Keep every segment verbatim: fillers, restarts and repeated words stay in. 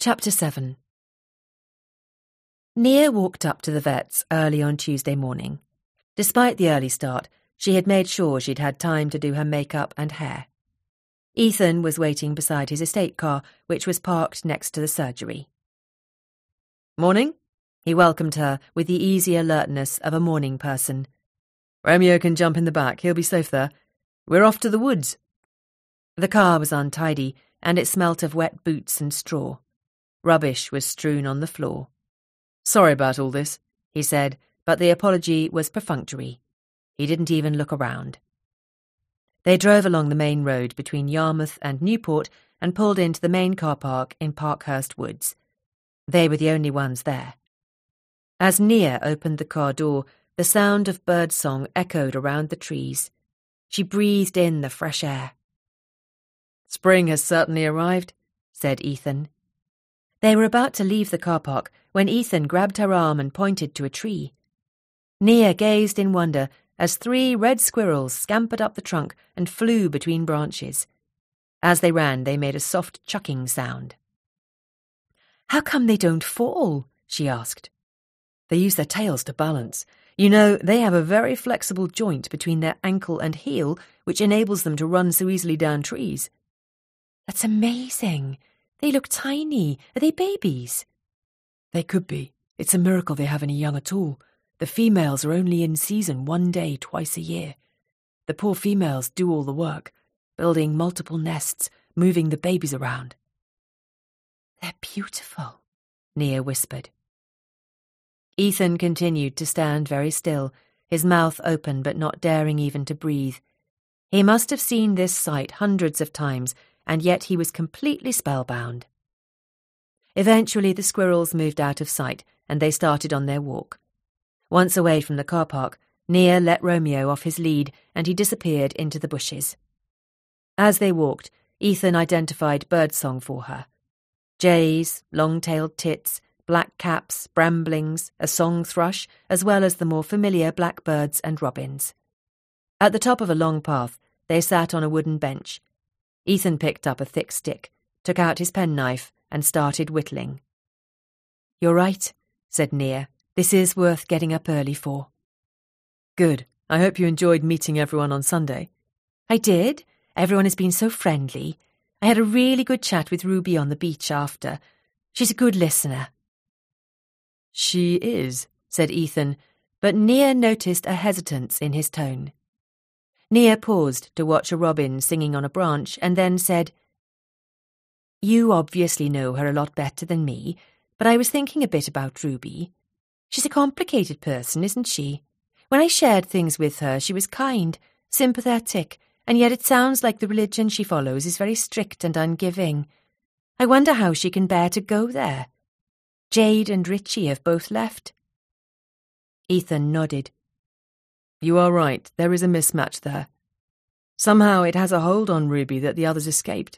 Chapter seven. Nia walked up to the vet's early on Tuesday morning. Despite the early start, she had made sure she'd had time to do her makeup and hair. Ethan was waiting beside his estate car, which was parked next to the surgery. "Morning," he welcomed her with the easy alertness of a morning person. "Romeo can jump in the back, he'll be safe there. We're off to the woods." The car was untidy, and it smelt of wet boots and straw. Rubbish was strewn on the floor. "Sorry about all this," he said, but the apology was perfunctory. He didn't even look around. They drove along the main road between Yarmouth and Newport and pulled into the main car park in Parkhurst Woods. They were the only ones there. As Nia opened the car door, the sound of birdsong echoed around the trees. She breathed in the fresh air. "Spring has certainly arrived," said Ethan. They were about to leave the car park when Ethan grabbed her arm and pointed to a tree. Nia gazed in wonder as three red squirrels scampered up the trunk and flew between branches. As they ran, they made a soft chucking sound. "How come they don't fall?" she asked. "They use their tails to balance. You know, they have a very flexible joint between their ankle and heel, which enables them to run so easily down trees." "That's amazing. They look tiny. Are they babies?" "They could be. It's a miracle they have any young at all. The females are only in season one day twice a year. The poor females do all the work, building multiple nests, moving the babies around." "They're beautiful," Nia whispered. Ethan continued to stand very still, his mouth open but not daring even to breathe. He must have seen this sight hundreds of times, and yet he was completely spellbound. Eventually the squirrels moved out of sight, and they started on their walk. Once away from the car park, Nia let Romeo off his lead, and he disappeared into the bushes. As they walked, Ethan identified birdsong for her. Jays, long-tailed tits, black caps, bramblings, a song thrush, as well as the more familiar blackbirds and robins. At the top of a long path, they sat on a wooden bench. Ethan picked up a thick stick, took out his penknife, and started whittling. "You're right," said Nia. "This is worth getting up early for." "Good. I hope you enjoyed meeting everyone on Sunday." "I did. Everyone has been so friendly. I had a really good chat with Ruby on the beach after. She's a good listener." "She is," said Ethan, but Nia noticed a hesitance in his tone. Nia paused to watch a robin singing on a branch and then said, "You obviously know her a lot better than me, but I was thinking a bit about Ruby. She's a complicated person, isn't she? When I shared things with her, she was kind, sympathetic, and yet it sounds like the religion she follows is very strict and ungiving. I wonder how she can bear to go there. Jade and Richie have both left." Ethan nodded. "You are right, there is a mismatch there. Somehow it has a hold on Ruby that the others escaped."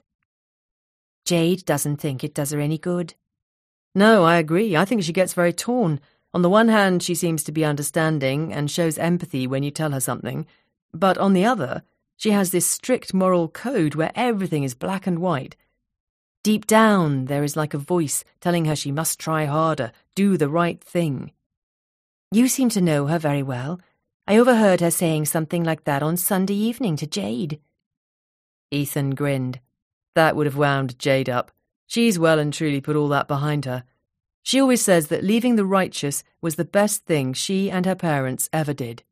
"Jade doesn't think it does her any good." "No, I agree. I think she gets very torn. On the one hand, she seems to be understanding and shows empathy when you tell her something, but on the other, she has this strict moral code where everything is black and white. Deep down, there is like a voice telling her she must try harder, do the right thing." "You seem to know her very well. I overheard her saying something like that on Sunday evening to Jade." Ethan grinned. "That would have wound Jade up. She's well and truly put all that behind her. She always says that leaving the righteous was the best thing she and her parents ever did."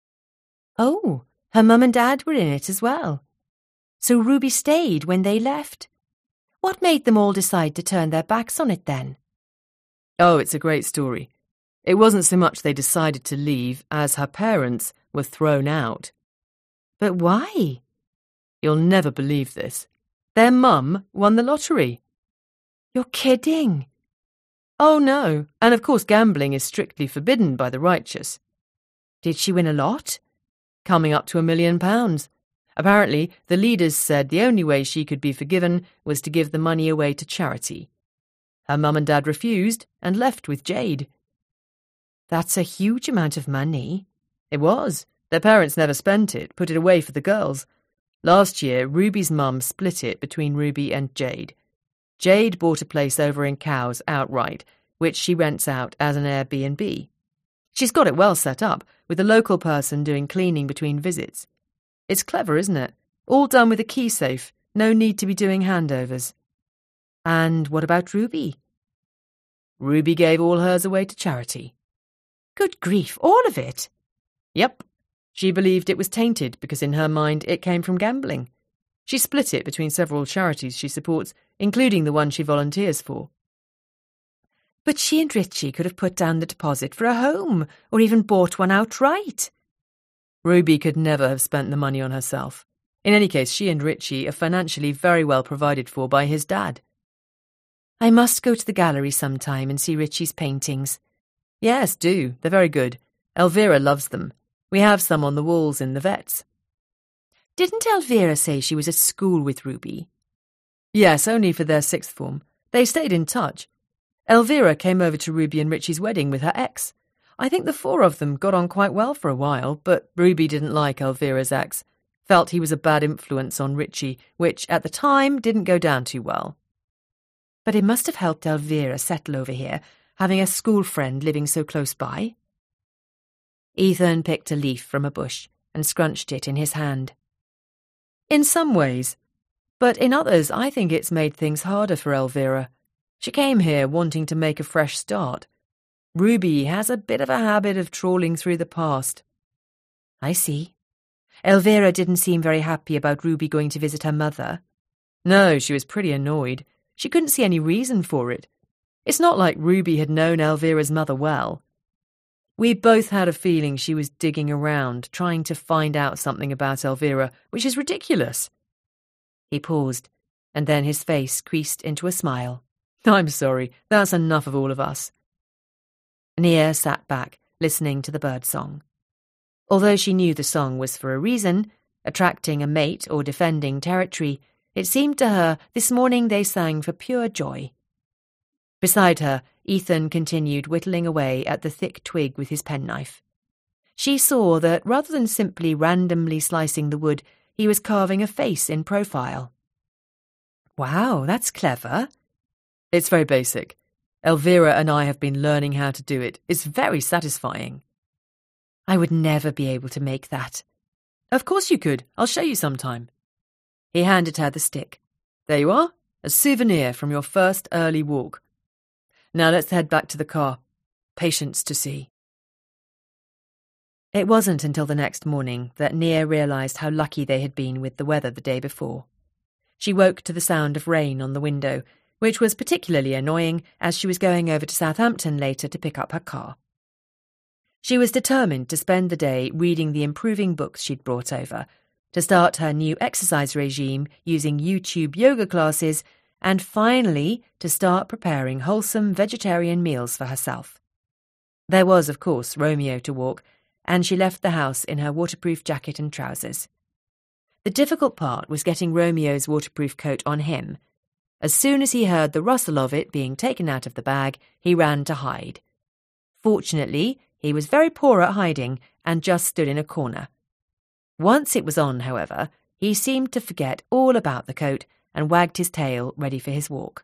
"Oh, her mum and dad were in it as well. So Ruby stayed when they left. What made them all decide to turn their backs on it then?" "Oh, it's a great story. It wasn't so much they decided to leave as her parents were thrown out." "But why?" "You'll never believe this. Their mum won the lottery." "You're kidding." "Oh, no. And of course gambling is strictly forbidden by the righteous." "Did she win a lot?" "Coming up to a million pounds. Apparently, the leaders said the only way she could be forgiven was to give the money away to charity. Her mum and dad refused and left with Jade." "That's a huge amount of money." "It was. Their parents never spent it, put it away for the girls. Last year, Ruby's mum split it between Ruby and Jade. Jade bought a place over in Cowes outright, which she rents out as an Airbnb. She's got it well set up, with a local person doing cleaning between visits. It's clever, isn't it? All done with a key safe, no need to be doing handovers. And what about Ruby? Ruby gave all hers away to charity. Good grief, all of it? Yep. She believed it was tainted because in her mind it came from gambling. She split it between several charities she supports, including the one she volunteers for. But she and Richie could have put down the deposit for a home, or even bought one outright. Ruby could never have spent the money on herself. In any case, she and Richie are financially very well provided for by his dad. I must go to the gallery sometime and see Richie's paintings. Yes, do. They're very good. Elvira loves them. We have some on the walls in the vets. Didn't Elvira say she was at school with Ruby? Yes, only for their sixth form. They stayed in touch. Elvira came over to Ruby and Richie's wedding with her ex. I think the four of them got on quite well for a while, but Ruby didn't like Elvira's ex, felt he was a bad influence on Richie, which at the time didn't go down too well. But it must have helped Elvira settle over here, having a school friend living so close by. Ethan picked a leaf from a bush and scrunched it in his hand. In some ways, but in others I think it's made things harder for Elvira. She came here wanting to make a fresh start. Ruby has a bit of a habit of trawling through the past. I see. Elvira didn't seem very happy about Ruby going to visit her mother. No, she was pretty annoyed. She couldn't see any reason for it. It's not like Ruby had known Elvira's mother well. We both had a feeling she was digging around, trying to find out something about Elvira, which is ridiculous. He paused, and then his face creased into a smile. I'm sorry, that's enough of all of us. Nia sat back, listening to the birdsong. Although she knew the song was for a reason, attracting a mate or defending territory, it seemed to her this morning they sang for pure joy. Beside her, Ethan continued whittling away at the thick twig with his penknife. She saw that rather than simply randomly slicing the wood, he was carving a face in profile. Wow, that's clever. It's very basic. Elvira and I have been learning how to do it. It's very satisfying. I would never be able to make that. Of course you could. I'll show you sometime. He handed her the stick. There you are, a souvenir from your first early walk. Now let's head back to the car. Patients to see. It wasn't until the next morning that Nia realised how lucky they had been with the weather the day before. She woke to the sound of rain on the window, which was particularly annoying as she was going over to Southampton later to pick up her car. She was determined to spend the day reading the improving books she'd brought over, to start her new exercise regime using YouTube yoga classes, and finally to start preparing wholesome vegetarian meals for herself. There was, of course, Romeo to walk, and she left the house in her waterproof jacket and trousers. The difficult part was getting Romeo's waterproof coat on him. As soon as he heard the rustle of it being taken out of the bag, he ran to hide. Fortunately, he was very poor at hiding and just stood in a corner. Once it was on, however, he seemed to forget all about the coat and wagged his tail ready for his walk.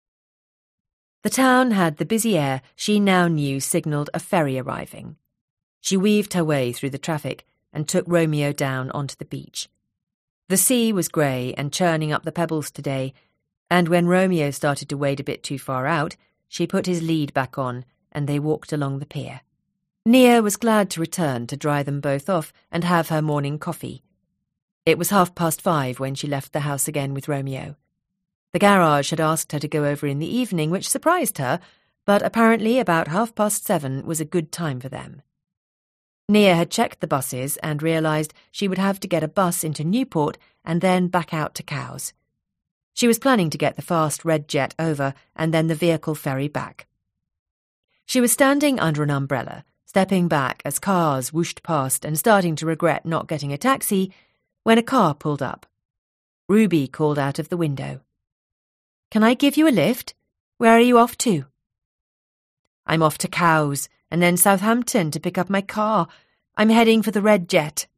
The town had the busy air she now knew signalled a ferry arriving. She weaved her way through the traffic and took Romeo down onto the beach. The sea was grey and churning up the pebbles today, and when Romeo started to wade a bit too far out, she put his lead back on and they walked along the pier. Nia was glad to return to dry them both off and have her morning coffee. It was half past five when she left the house again with Romeo. The garage had asked her to go over in the evening, which surprised her, but apparently about half past seven was a good time for them. Nia had checked the buses and realised she would have to get a bus into Newport and then back out to Cowes. She was planning to get the fast red jet over and then the vehicle ferry back. She was standing under an umbrella, stepping back as cars whooshed past and starting to regret not getting a taxi, when a car pulled up. Ruby called out of the window. "Can I give you a lift? Where are you off to?" "I'm off to Cowes, and then Southampton to pick up my car. I'm heading for the Red Jet."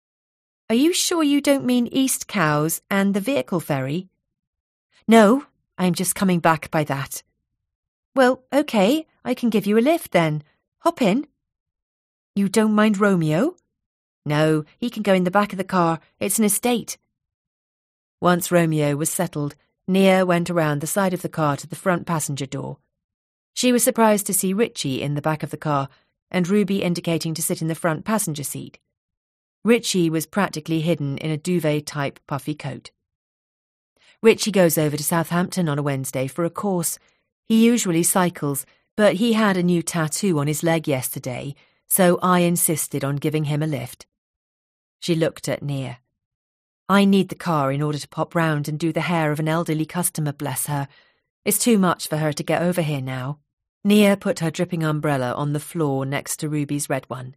"Are you sure you don't mean East Cowes and the vehicle ferry?" "No, I'm just coming back by that. Well, OK, I can give you a lift then. Hop in. You don't mind Romeo? No, he can go in the back of the car. It's an estate. Once Romeo was settled, Nia went around the side of the car to the front passenger door. She was surprised to see Richie in the back of the car and Ruby indicating to sit in the front passenger seat. Richie was practically hidden in a duvet-type puffy coat. Richie goes over to Southampton on a Wednesday for a course. He usually cycles, but he had a new tattoo on his leg yesterday, so I insisted on giving him a lift. She looked at Nia. I need the car in order to pop round and do the hair of an elderly customer, bless her. It's too much for her to get over here now. Nia put her dripping umbrella on the floor next to Ruby's red one.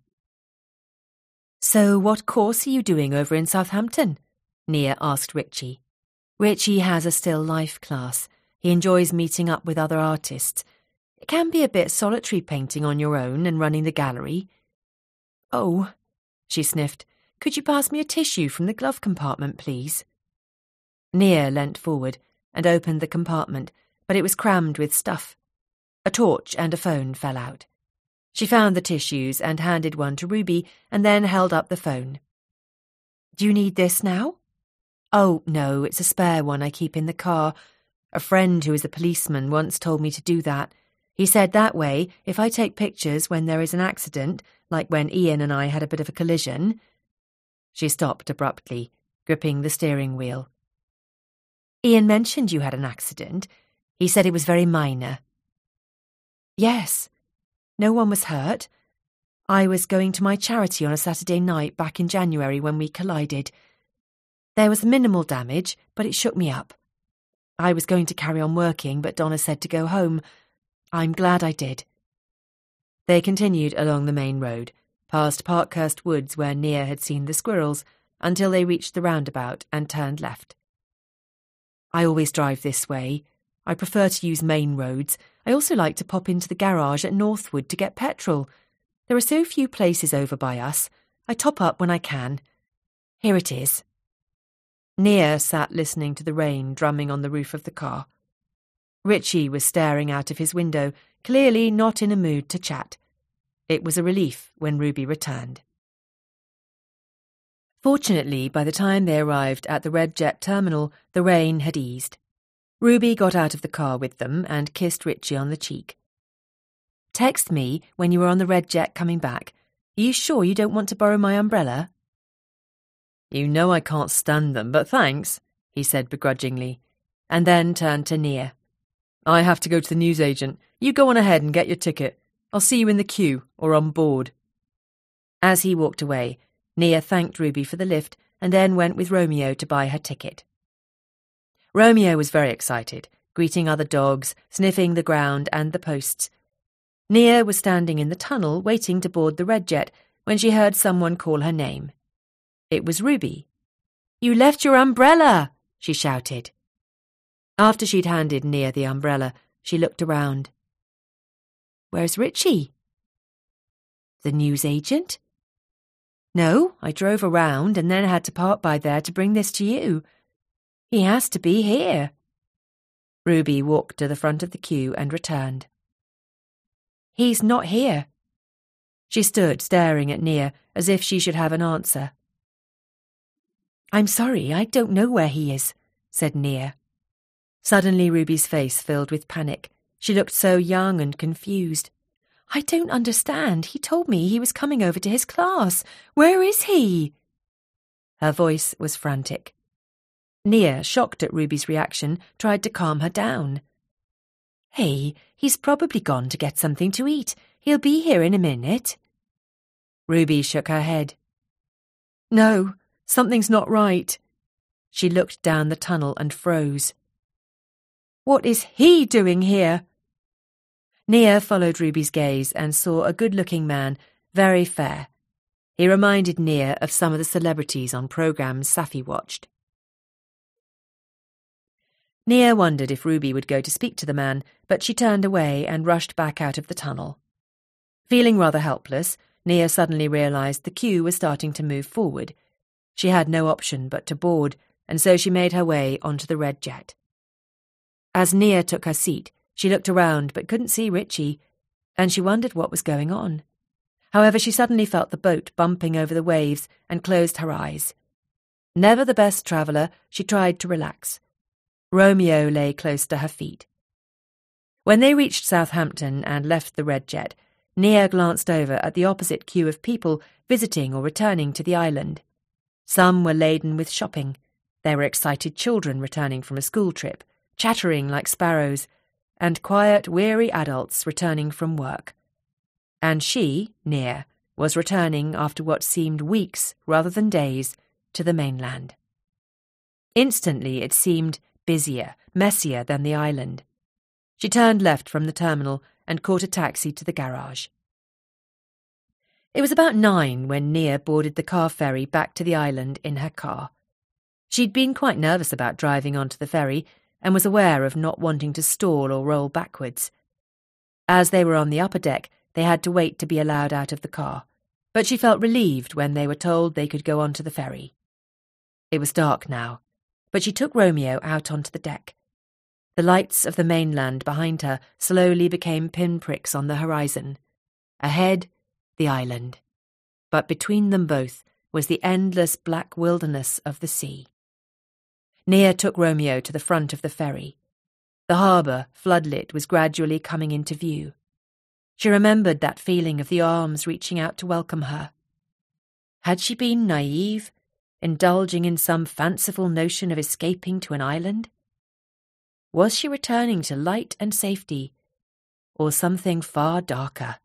So what course are you doing over in Southampton? Nia asked Richie. Richie has a still life class. He enjoys meeting up with other artists. It can be a bit solitary painting on your own and running the gallery. Oh, she sniffed. Could you pass me a tissue from the glove compartment, please? Nia leant forward and opened the compartment, but it was crammed with stuff. A torch and a phone fell out. She found the tissues and handed one to Ruby and then held up the phone. Do you need this now? Oh, no, it's a spare one I keep in the car. A friend who is a policeman once told me to do that. He said that way, if I take pictures when there is an accident, like when Ian and I had a bit of a collision... She stopped abruptly, gripping the steering wheel. Ian mentioned you had an accident. He said it was very minor. Yes. No one was hurt. I was going to my charity on a Saturday night back in January when we collided. There was minimal damage, but it shook me up. I was going to carry on working, but Donna said to go home. I'm glad I did. They continued along the main road, past Parkhurst Woods where Nia had seen the squirrels, until they reached the roundabout and turned left. I always drive this way. I prefer to use main roads. I also like to pop into the garage at Northwood to get petrol. There are so few places over by us. I top up when I can. Here it is. Nia sat listening to the rain drumming on the roof of the car. Richie was staring out of his window, clearly not in a mood to chat. It was a relief when Ruby returned. Fortunately, by the time they arrived at the Red Jet terminal, the rain had eased. Ruby got out of the car with them and kissed Richie on the cheek. Text me when you are on the Red Jet coming back. Are you sure you don't want to borrow my umbrella? You know I can't stand them, but thanks, he said begrudgingly, and then turned to Nia. I have to go to the newsagent. You go on ahead and get your ticket. I'll see you in the queue or on board. As he walked away, Nia thanked Ruby for the lift and then went with Romeo to buy her ticket. Romeo was very excited, greeting other dogs, sniffing the ground and the posts. Nia was standing in the tunnel waiting to board the Red Jet when she heard someone call her name. It was Ruby. You left your umbrella, she shouted. After she'd handed Nia the umbrella, she looked around. Where's Richie? The newsagent? No, I drove around and then had to park by there to bring this to you. He has to be here. Ruby walked to the front of the queue and returned. He's not here. She stood staring at Nia as if she should have an answer. I'm sorry, I don't know where he is, said Nia. Suddenly Ruby's face filled with panic. She looked so young and confused. I don't understand. He told me he was coming over to his class. Where is he? Her voice was frantic. Nia, shocked at Ruby's reaction, tried to calm her down. Hey, he's probably gone to get something to eat. He'll be here in a minute. Ruby shook her head. No, something's not right. She looked down the tunnel and froze. What is he doing here? Nia followed Ruby's gaze and saw a good-looking man, very fair. He reminded Nia of some of the celebrities on programmes Safi watched. Nia wondered if Ruby would go to speak to the man, but she turned away and rushed back out of the tunnel. Feeling rather helpless, Nia suddenly realised the queue was starting to move forward. She had no option but to board, and so she made her way onto the Red Jet. As As Nia took her seat, she looked around but couldn't see Richie, and she wondered what was going on. However, she suddenly felt the boat bumping over the waves and closed her eyes. Never the best traveller, she tried to relax. Romeo lay close to her feet. When they reached Southampton and left the Red Jet, Nia glanced over at the opposite queue of people visiting or returning to the island. Some were laden with shopping. There were excited children returning from a school trip, chattering like sparrows, and quiet, weary adults returning from work. And she, Nia, was returning after what seemed weeks rather than days to the mainland. Instantly it seemed busier, messier than the island. She turned left from the terminal and caught a taxi to the garage. It was about nine when Nia boarded the car ferry back to the island in her car. She'd been quite nervous about driving onto the ferry and was aware of not wanting to stall or roll backwards. As they were on the upper deck, they had to wait to be allowed out of the car, but she felt relieved when they were told they could go onto the ferry. It was dark now, but she took Romeo out onto the deck. The lights of the mainland behind her slowly became pinpricks on the horizon. Ahead, the island. But between them both was the endless black wilderness of the sea. Nia took Romeo to the front of the ferry. The harbour, floodlit, was gradually coming into view. She remembered that feeling of the arms reaching out to welcome her. Had she been naive, indulging in some fanciful notion of escaping to an island? Was she returning to light and safety, or something far darker?